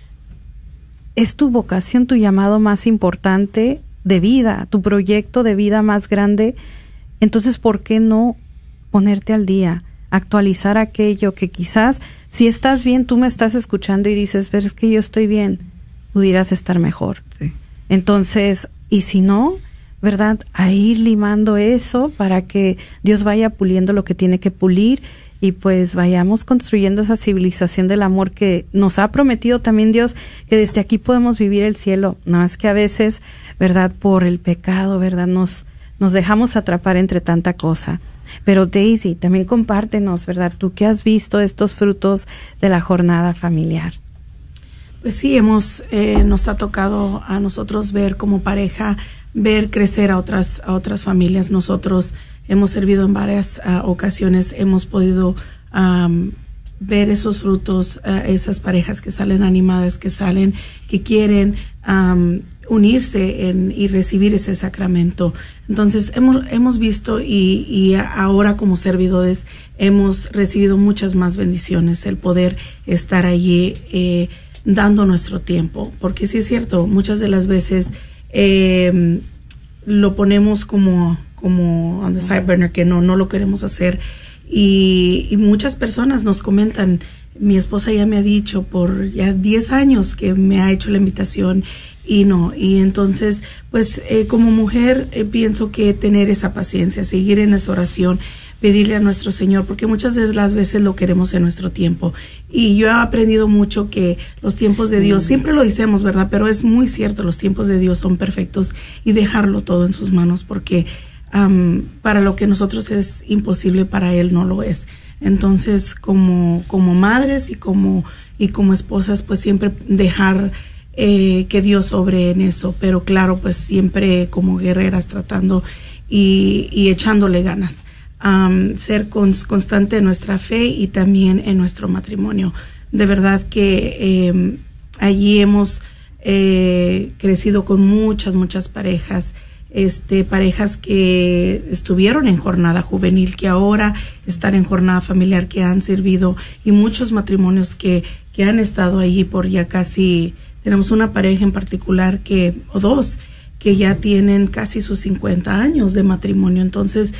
tu vocación, tu llamado más importante de vida, tu proyecto de vida más grande. Entonces, ¿por qué no ponerte al día? Actualizar aquello que quizás, si estás bien, tú me estás escuchando y dices, pero es que yo estoy bien, pudieras estar mejor. Sí. Entonces, y si no, ¿verdad? A ir limando eso para que Dios vaya puliendo lo que tiene que pulir y pues vayamos construyendo esa civilización del amor que nos ha prometido también Dios, que desde aquí podemos vivir el cielo. No es que a veces, ¿verdad? Por el pecado, ¿verdad? Nos dejamos atrapar entre tanta cosa. Pero Daisy, también compártenos, ¿verdad? ¿Tú qué has visto de estos frutos de la jornada familiar? Pues sí, nos ha tocado a nosotros ver como pareja, ver crecer a otras familias. Nosotros hemos servido en varias ocasiones, hemos podido ver esos frutos, esas parejas que salen animadas, que salen, que quieren unirse y recibir ese sacramento. Entonces hemos visto y ahora como servidores hemos recibido muchas más bendiciones, el poder estar allí dando nuestro tiempo, porque sí es cierto, muchas de las veces lo ponemos como on the side burner, que no lo queremos hacer, y muchas personas nos comentan, mi esposa ya me ha dicho por ya 10 años que me ha hecho la invitación y entonces pues como mujer pienso que tener esa paciencia, seguir en esa oración, pedirle a nuestro Señor, porque muchas de las veces lo queremos en nuestro tiempo, y yo he aprendido mucho que los tiempos de Dios, siempre lo decimos, ¿verdad? Pero es muy cierto, los tiempos de Dios son perfectos, y dejarlo todo en sus manos, porque para lo que nosotros es imposible, para Él no lo es. Entonces como madres y como esposas, pues siempre dejar que Dios obre en eso, pero claro, pues siempre como guerreras tratando y echándole ganas, ser constante en nuestra fe y también en nuestro matrimonio. De verdad que allí hemos crecido con muchas parejas, parejas que estuvieron en jornada juvenil, que ahora están en jornada familiar, que han servido, y muchos matrimonios que han estado allí por ya casi. Tenemos una pareja en particular o dos que ya tienen casi sus 50 años de matrimonio. Entonces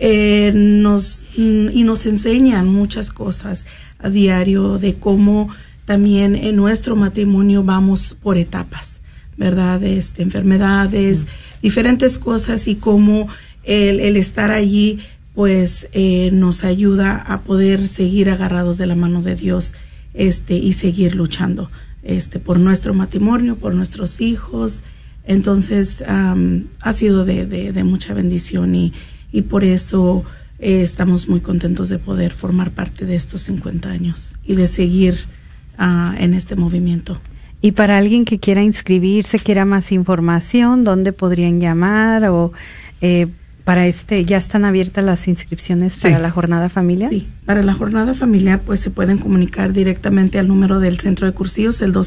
nos enseñan muchas cosas a diario de cómo también en nuestro matrimonio vamos por etapas, ¿verdad? Enfermedades, diferentes cosas, y cómo el estar allí pues nos ayuda a poder seguir agarrados de la mano de Dios y seguir luchando por nuestro matrimonio, por nuestros hijos. Entonces ha sido de mucha bendición, y por eso estamos muy contentos de poder formar parte de estos 50 años y de seguir en este movimiento. Y para alguien que quiera inscribirse, quiera más información, ¿dónde podrían llamar? O para ya están abiertas las inscripciones para la jornada familiar. Sí, para la jornada familiar pues se pueden comunicar directamente al número del Centro de Cursillos, el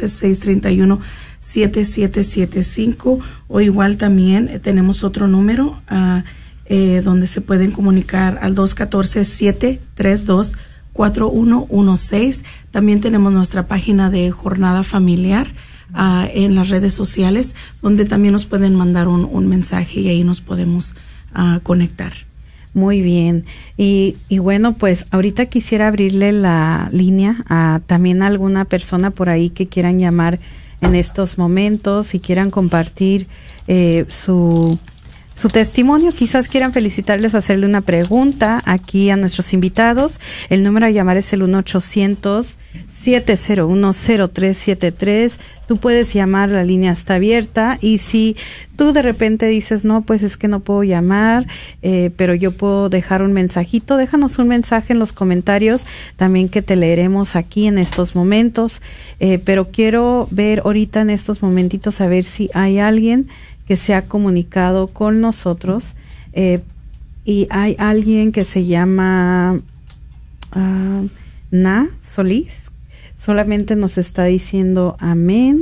214-631-7775, o igual también tenemos otro número donde se pueden comunicar al 214-732-4116. También tenemos nuestra página de jornada familiar en las redes sociales, donde también nos pueden mandar un mensaje, y ahí nos podemos conectar. Muy bien. Y bueno, pues ahorita quisiera abrirle la línea a también a alguna persona por ahí que quieran llamar en estos momentos y quieran compartir su testimonio, quizás quieran felicitarles, hacerle una pregunta aquí a nuestros invitados. El número a llamar es el 1-800-701-0373. Tú puedes llamar, la línea está abierta, y si tú de repente dices, no, pues es que no puedo llamar, pero yo puedo dejar un mensajito, déjanos un mensaje en los comentarios también, que te leeremos aquí en estos momentos, pero quiero ver ahorita en estos momentitos a ver si hay alguien que se ha comunicado con nosotros, y hay alguien que se llama Na Solís, solamente nos está diciendo amén,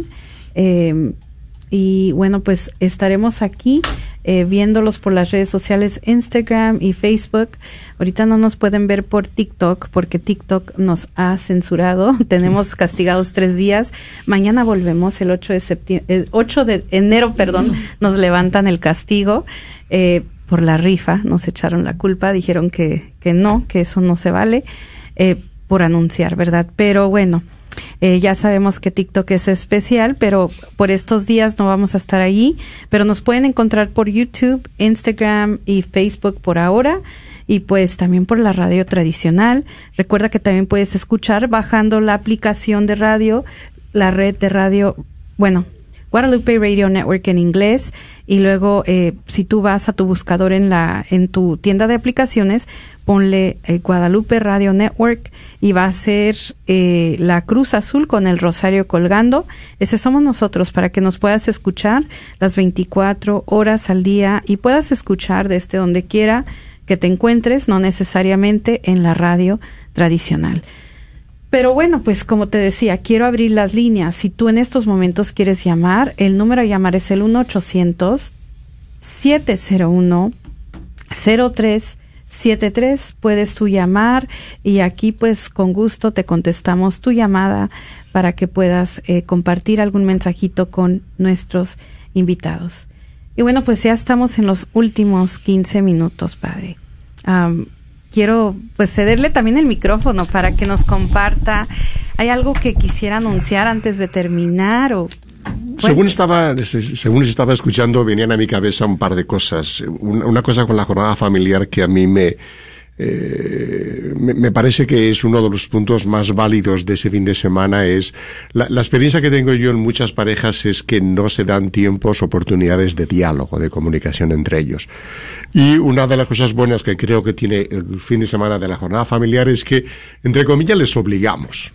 y bueno, pues estaremos aquí viéndolos por las redes sociales, Instagram y Facebook. Ahorita no nos pueden ver por TikTok, porque TikTok nos ha censurado. Tenemos castigados 3 días. Mañana volvemos, el 8 de enero, nos levantan el castigo por la rifa. Nos echaron la culpa, dijeron que no, que eso no se vale por anunciar, ¿verdad? Pero bueno, ya sabemos que TikTok es especial, pero por estos días no vamos a estar allí, pero nos pueden encontrar por YouTube, Instagram y Facebook por ahora, y pues también por la radio tradicional. Recuerda que también puedes escuchar bajando la aplicación de radio, la red de radio, Guadalupe Radio Network en inglés, y luego si tú vas a tu buscador en tu tienda de aplicaciones, ponle Guadalupe Radio Network, y va a ser la cruz azul con el rosario colgando. Ese somos nosotros, para que nos puedas escuchar las 24 horas al día y puedas escuchar desde donde quiera que te encuentres, no necesariamente en la radio tradicional. Pero bueno, pues como te decía, quiero abrir las líneas. Si tú en estos momentos quieres llamar, el número a llamar es el 1-800-701-0373. Puedes tú llamar y aquí pues con gusto te contestamos tu llamada para que puedas compartir algún mensajito con nuestros invitados. Y bueno, pues ya estamos en los últimos 15 minutos, padre. Quiero pues cederle también el micrófono para que nos comparta. ¿Hay algo que quisiera anunciar antes de terminar? Según estaba escuchando, venían a mi cabeza un par de cosas. Una cosa con la jornada familiar que a mí me parece que es uno de los puntos más válidos de ese fin de semana. Es la experiencia que tengo yo en muchas parejas es que no se dan tiempos, oportunidades de diálogo, de comunicación entre ellos. Y una de las cosas buenas que creo que tiene el fin de semana de la jornada familiar es que, entre comillas, les obligamos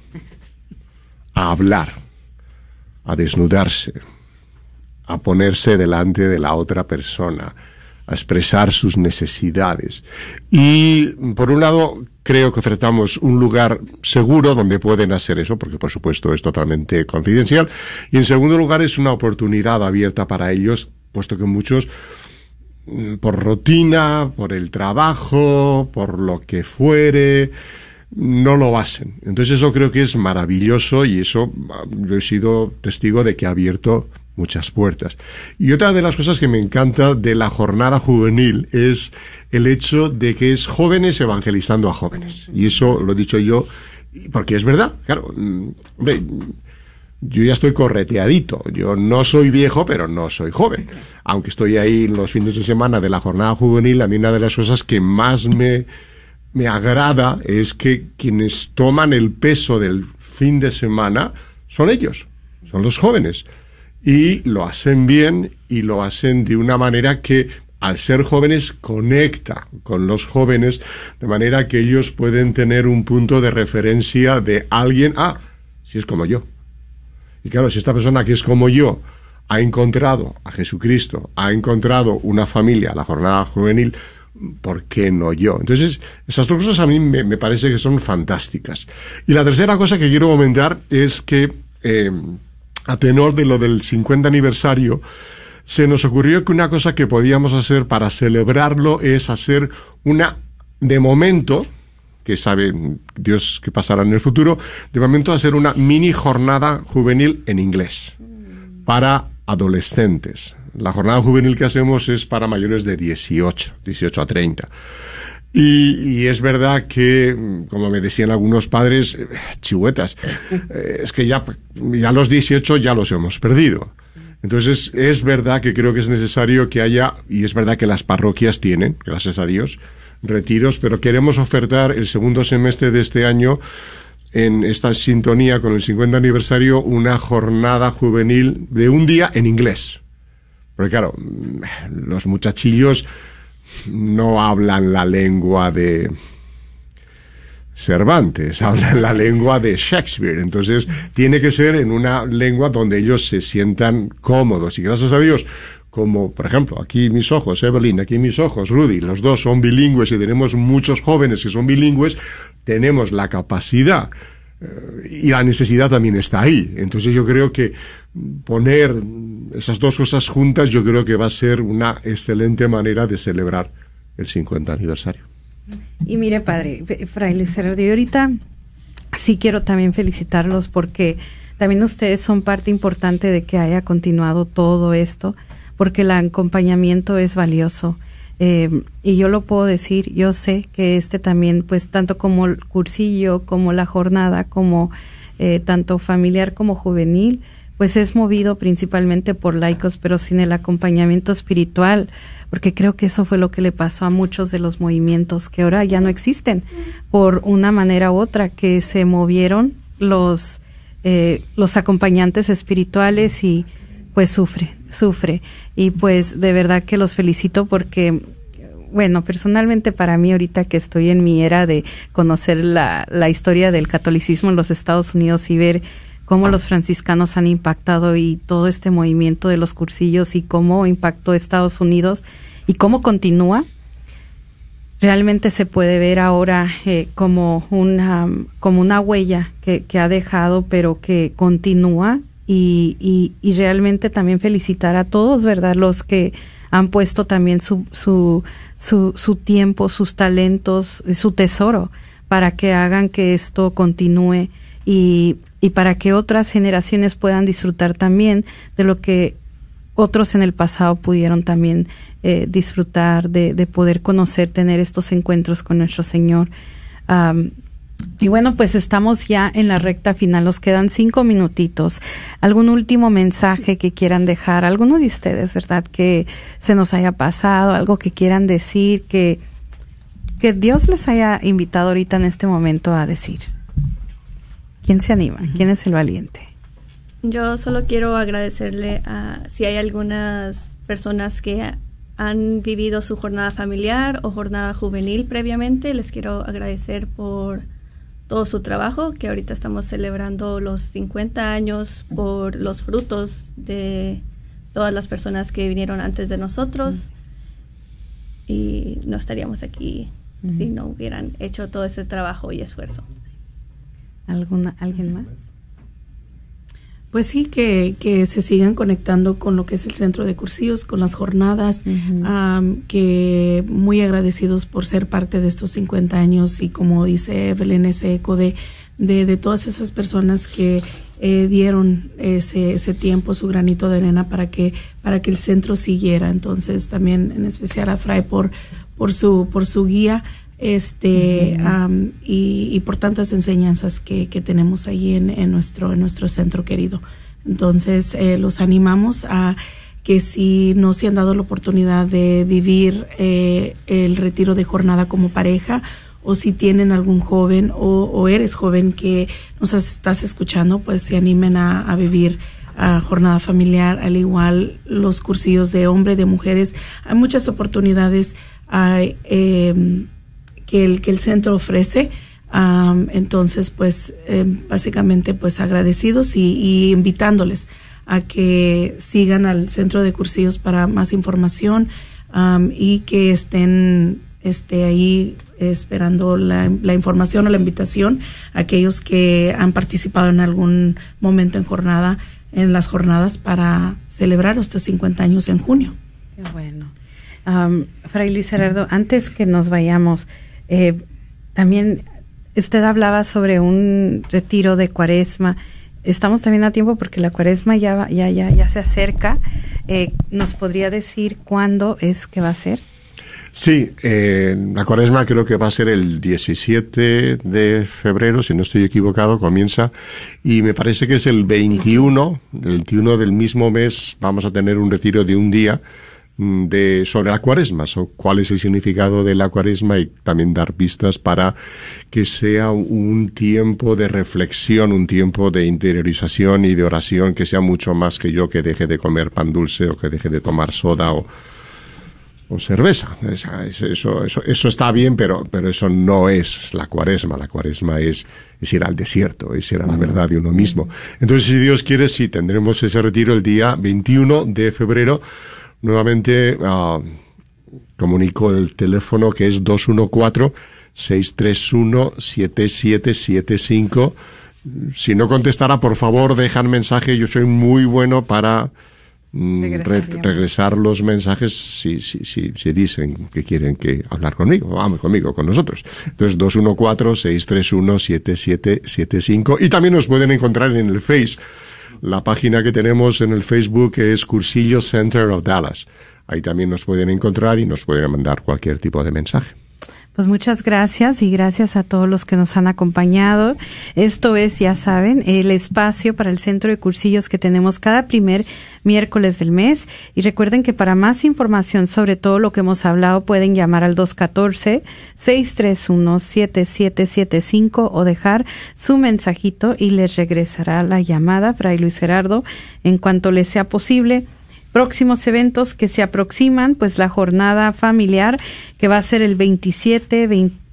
a hablar, a desnudarse, a ponerse delante de la otra persona, a expresar sus necesidades. Y, por un lado, creo que ofertamos un lugar seguro donde pueden hacer eso, porque, por supuesto, es totalmente confidencial. Y, en segundo lugar, es una oportunidad abierta para ellos, puesto que muchos, por rutina, por el trabajo, por lo que fuere, no lo hacen. Entonces, eso creo que es maravilloso y eso yo he sido testigo de que ha abierto muchas puertas. Y otra de las cosas que me encanta de la jornada juvenil es el hecho de que es jóvenes evangelizando a jóvenes. Y eso lo he dicho yo porque es verdad. Claro, hombre, yo ya estoy correteadito. Yo no soy viejo, pero no soy joven. Aunque estoy ahí los fines de semana de la jornada juvenil, a mí una de las cosas que más me agrada es que quienes toman el peso del fin de semana son ellos, son los jóvenes. Y lo hacen bien y lo hacen de una manera que, al ser jóvenes, conecta con los jóvenes, de manera que ellos pueden tener un punto de referencia de alguien, si es como yo. Y claro, si esta persona que es como yo ha encontrado a Jesucristo, ha encontrado una familia, la jornada juvenil, ¿por qué no yo? Entonces, esas dos cosas a mí me parece que son fantásticas. Y la tercera cosa que quiero comentar es que, a tenor de lo del 50 aniversario, se nos ocurrió que una cosa que podíamos hacer para celebrarlo es hacer de momento, que sabe Dios qué pasará en el futuro, de momento hacer una mini jornada juvenil en inglés para adolescentes. La jornada juvenil que hacemos es para mayores de 18 a 30. Y es verdad que, como me decían algunos padres, chihuetas, es que ya los 18 ya los hemos perdido. Entonces, es verdad que creo que es necesario que haya, y es verdad que las parroquias tienen, gracias a Dios, retiros, pero queremos ofertar el segundo semestre de este año, en esta sintonía con el 50 aniversario, una jornada juvenil de un día en inglés. Porque claro, los muchachillos no hablan la lengua de Cervantes, hablan la lengua de Shakespeare. Entonces, tiene que ser en una lengua donde ellos se sientan cómodos. Y gracias a Dios, como por ejemplo, aquí mis ojos, Evelyn, aquí mis ojos, Rudy, los dos son bilingües y tenemos muchos jóvenes que son bilingües, tenemos la capacidad y la necesidad también está ahí. Entonces yo creo que poner esas dos cosas juntas, yo creo que va a ser una excelente manera de celebrar el 50 aniversario. Y mire, padre, Fray Luis Gerardo, yo ahorita sí quiero también felicitarlos porque también ustedes son parte importante de que haya continuado todo esto, porque el acompañamiento es valioso. Y yo lo puedo decir, yo sé que también, pues tanto como el cursillo, como la jornada, como tanto familiar como juvenil, pues es movido principalmente por laicos, pero sin el acompañamiento espiritual, porque creo que eso fue lo que le pasó a muchos de los movimientos que ahora ya no existen, por una manera u otra, que se movieron los acompañantes espirituales y pues sufre. Y pues de verdad que los felicito porque, bueno, personalmente para mí ahorita que estoy en mi era de conocer la historia del catolicismo en los Estados Unidos y ver cómo los franciscanos han impactado y todo este movimiento de los cursillos y cómo impactó Estados Unidos y cómo continúa, realmente se puede ver ahora como una huella que ha dejado, pero que continúa, y realmente también felicitar a todos, ¿verdad? Los que han puesto también su tiempo, sus talentos, su tesoro, para que hagan que esto continúe y para que otras generaciones puedan disfrutar también de lo que otros en el pasado pudieron también disfrutar, de poder conocer, tener estos encuentros con nuestro Señor. Y bueno, pues estamos ya en la recta final, nos quedan 5 minutitos. ¿Algún último mensaje que quieran dejar? ¿Alguno de ustedes, verdad, que se nos haya pasado? ¿Algo que quieran decir, que Dios les haya invitado ahorita en este momento a decir? ¿Quién se anima? ¿Quién es el valiente? Yo solo quiero agradecerle a si hay algunas personas que han vivido su jornada familiar o jornada juvenil previamente. Les quiero agradecer por todo su trabajo, que ahorita estamos celebrando los 50 años por los frutos de todas las personas que vinieron antes de nosotros, y no estaríamos aquí si no hubieran hecho todo ese trabajo y esfuerzo. ¿Alguien más? Pues sí, que se sigan conectando con lo que es el Centro de Cursillos, con las jornadas, que muy agradecidos por ser parte de estos 50 años, y como dice Evelyn, ese eco de todas esas personas que dieron ese tiempo, su granito de arena para que el centro siguiera. Entonces también en especial a Fray por su guía, y por tantas enseñanzas que tenemos ahí en nuestro centro querido. Entonces los animamos a que si no se han dado la oportunidad de vivir el retiro de jornada como pareja, o si tienen algún joven o eres joven que nos estás escuchando, pues se animen a vivir jornada familiar, al igual los cursillos de hombre, de mujeres. Hay muchas oportunidades que el centro ofrece. Entonces, pues básicamente pues agradecidos y invitándoles a que sigan al Centro de Cursillos para más información, y que estén ahí esperando la información o la invitación a aquellos que han participado en algún momento en las jornadas para celebrar estos 50 años en junio. Qué bueno. Fray Luis Gerardo, antes que nos vayamos, también usted hablaba sobre un retiro de Cuaresma. Estamos también a tiempo porque la Cuaresma ya se acerca. ¿Nos podría decir cuándo es que va a ser? Sí, la Cuaresma creo que va a ser el 17 de febrero, si no estoy equivocado, comienza, y me parece que es el 21 del mismo mes vamos a tener un retiro de un día sobre la Cuaresma, cuál es el significado de la Cuaresma, y también dar pistas para que sea un tiempo de reflexión, un tiempo de interiorización y de oración, que sea mucho más que yo que deje de comer pan dulce o que deje de tomar soda o cerveza. Eso está bien, pero eso no es la Cuaresma. La Cuaresma es ir al desierto, es ir a la verdad de uno mismo. Entonces, si Dios quiere, sí, tendremos ese retiro el día 21 de febrero. Nuevamente, comunico el teléfono, que es 214-631-7775. Si no contestara, por favor, dejan mensaje. Yo soy muy bueno para regresar los mensajes si dicen que quieren hablar conmigo, vamos conmigo, con nosotros. Entonces 214-631-7775, y también nos pueden encontrar en el Face. La página que tenemos en el Facebook es Cursillo Center of Dallas. Ahí también nos pueden encontrar y nos pueden mandar cualquier tipo de mensaje. Pues muchas gracias, y gracias a todos los que nos han acompañado. Esto es, ya saben, el espacio para el Centro de Cursillos que tenemos cada primer miércoles del mes. Y recuerden que para más información sobre todo lo que hemos hablado pueden llamar al 214-631-7775 o dejar su mensajito y les regresará la llamada, Fray Luis Gerardo, en cuanto les sea posible. Próximos eventos que se aproximan, pues la jornada familiar, que va a ser del 27,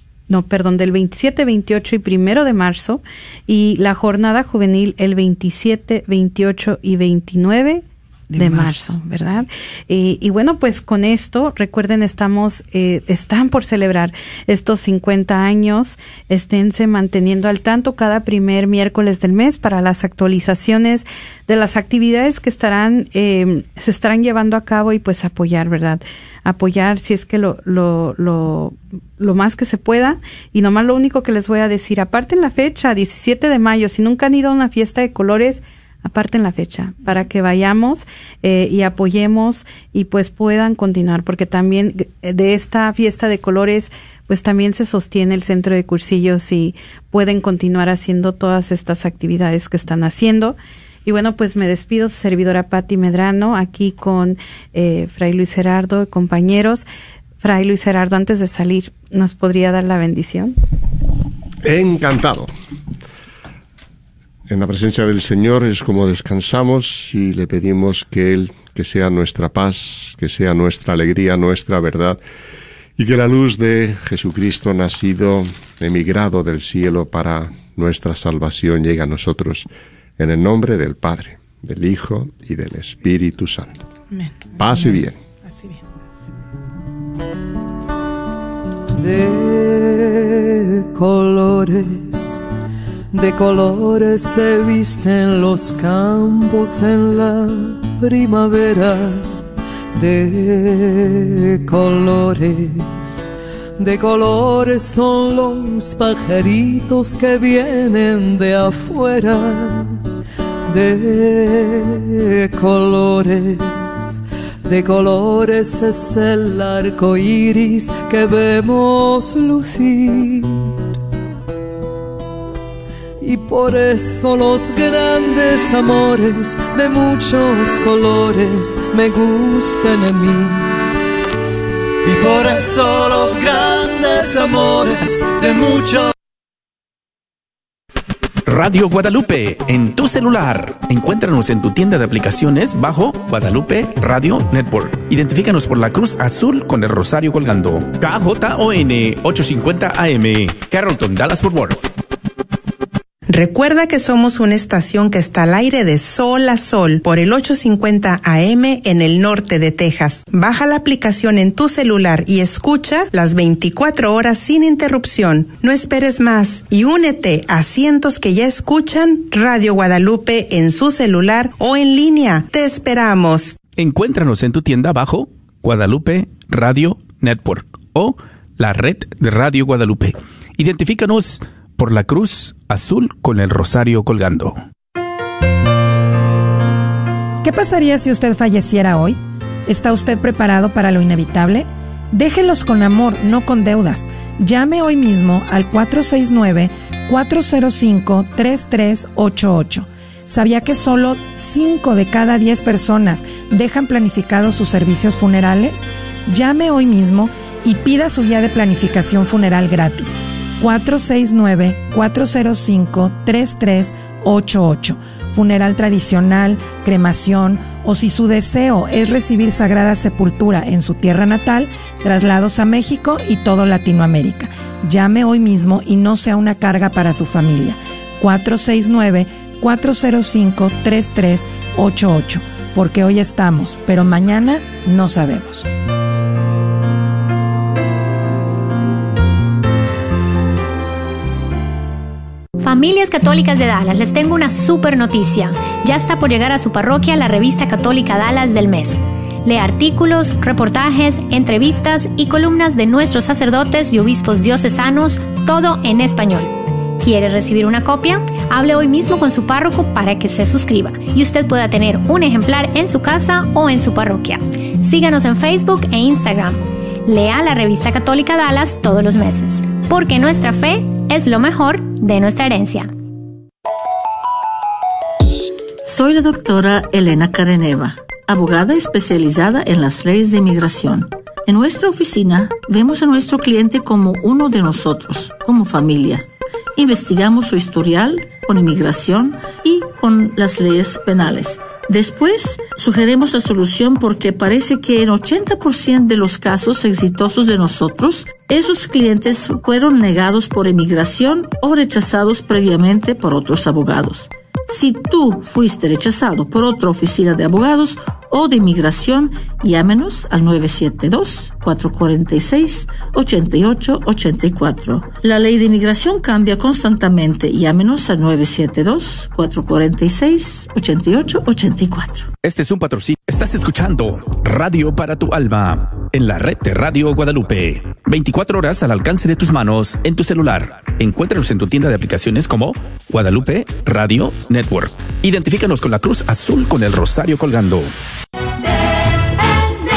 28 y 1 de marzo, y la jornada juvenil el 27, 28 y 29 de marzo, ¿verdad? Y bueno, pues con esto, recuerden, están por celebrar estos 50 años. Esténse manteniendo al tanto cada primer miércoles del mes para las actualizaciones de las actividades que se estarán llevando a cabo y pues apoyar, ¿verdad? Apoyar si es que lo más que se pueda. Y nomás lo único que les voy a decir, aparten la fecha, 17 de mayo, si nunca han ido a una fiesta de colores, aparten la fecha para que vayamos y apoyemos y pues puedan continuar, porque también de esta fiesta de colores pues también se sostiene el centro de cursillos y pueden continuar haciendo todas estas actividades que están haciendo. Y bueno, pues me despido, su servidora Patti Medrano, aquí con Fray Luis Gerardo y compañeros. Fray Luis Gerardo, antes de salir, ¿nos podría dar la bendición? Encantado. En la presencia del Señor es como descansamos y le pedimos que Él, que sea nuestra paz, que sea nuestra alegría, nuestra verdad, y que la luz de Jesucristo nacido, emigrado del cielo para nuestra salvación, llegue a nosotros en el nombre del Padre, del Hijo y del Espíritu Santo. Amén. Paz y bien. Paz y bien. De colores se visten los campos en la primavera. De colores son los pajaritos que vienen de afuera. De colores es el arco iris que vemos lucir. Y por eso los grandes amores de muchos colores me gustan a mí. Y por eso los grandes amores de muchos... Radio Guadalupe, en tu celular. Encuéntranos en tu tienda de aplicaciones bajo Guadalupe Radio Network. Identifícanos por la cruz azul con el rosario colgando. KJON 850 AM, Carrollton, Dallas-Fort Worth. Recuerda que somos una estación que está al aire de sol a sol por el 850 AM en el norte de Texas. Baja la aplicación en tu celular y escucha las 24 horas sin interrupción. No esperes más y únete a cientos que ya escuchan Radio Guadalupe en su celular o en línea. Te esperamos. Encuéntranos en tu tienda bajo Guadalupe Radio Network o la red de Radio Guadalupe. Identifícanos por la cruz azul con el rosario colgando. ¿Qué pasaría si usted falleciera hoy? ¿Está usted preparado para lo inevitable? Déjelos con amor, no con deudas. Llame hoy mismo al 469-405-3388. ¿Sabía que solo 5 de cada 10 personas dejan planificados sus servicios funerales? Llame hoy mismo y pida su guía de planificación funeral gratis. 469-405-3388. Funeral tradicional, cremación, o si su deseo es recibir sagrada sepultura en su tierra natal, traslados a México y todo Latinoamérica. Llame hoy mismo y no sea una carga para su familia. 469-405-3388. Porque hoy estamos, pero mañana no sabemos. Familias Católicas de Dallas, les tengo una super noticia. Ya está por llegar a su parroquia la revista católica Dallas del mes. Lee artículos, reportajes, entrevistas y columnas de nuestros sacerdotes y obispos diocesanos, todo en español. ¿Quiere recibir una copia? Hable hoy mismo con su párroco para que se suscriba y usted pueda tener un ejemplar en su casa o en su parroquia. Síganos en Facebook e Instagram. Lea la revista católica Dallas todos los meses, porque nuestra fe es lo mejor de nuestra herencia. Soy la doctora Elena Careneva, abogada especializada en las leyes de inmigración. En nuestra oficina vemos a nuestro cliente como uno de nosotros, como familia. Investigamos su historial con inmigración y con las leyes penales. Después, sugerimos la solución porque parece que en 80% de los casos exitosos de nosotros, esos clientes fueron negados por inmigración o rechazados previamente por otros abogados. Si tú fuiste rechazado por otra oficina de abogados o de inmigración, llámenos al 972-446-8884. La ley de inmigración cambia constantemente. Llámenos al 972-446-8884. Este es un patrocinio. Estás escuchando Radio para tu Alma en la red de Radio Guadalupe. 24 horas al alcance de tus manos en tu celular. Encuéntranos en tu tienda de aplicaciones como Guadalupe Radio Network. Identifícanos con la cruz azul con el rosario colgando.